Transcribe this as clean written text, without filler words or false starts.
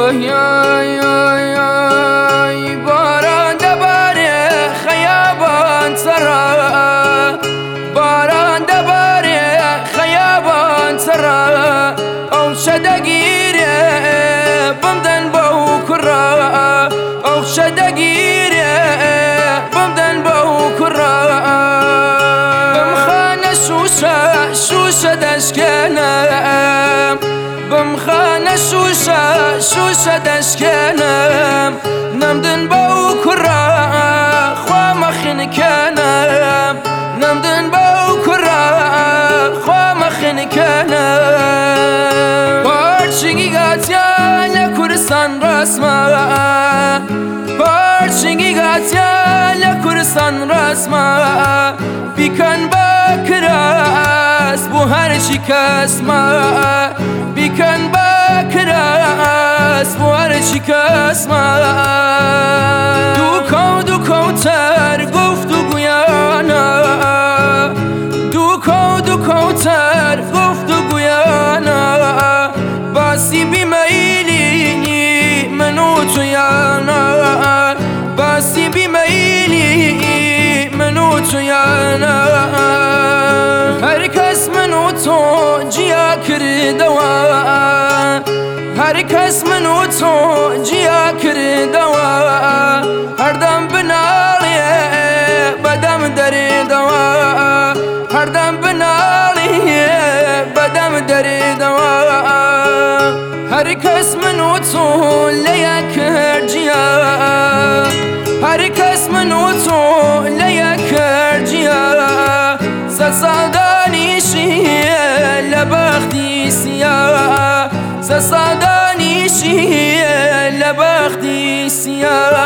باران دباره خیابان سرا، باران دباره خیابان سرا، او شدگیره بمدن باو کرا، او شدگیره بمدن باو کرا، بمخانه شوشه شوشه دشکنم، بمخانه شوشه شوشه دشکنم، نمدن باو کرا خوا مخن کنم، نمدن باو کرا خوا مخن کنم. پارچگی گاتیا لکرستان رسما، پارچگی گاتیا لکرستان رسما، بیکن باکراس بو هر چی کس ما، بیکن باکراس بو هر چی کس ما. دوکو تر گفت و گویانا، دوکو تر گفت و گویانا، باسی بیمیلی منو تو یانا، باسی بیمیلی منو تو یانا. هر کس منو تو جیا کردوا، هر کس منو تو جیا کردوا، هر دم بنالیه بدم دردوا، هر دم بنالیه بدم دردوا. هر کس منو تو لیا کردیا، هر کس منو تو لیا کردیا، سادانیشیه لبختی سیاه، سادانیشیه لبختی سیاه.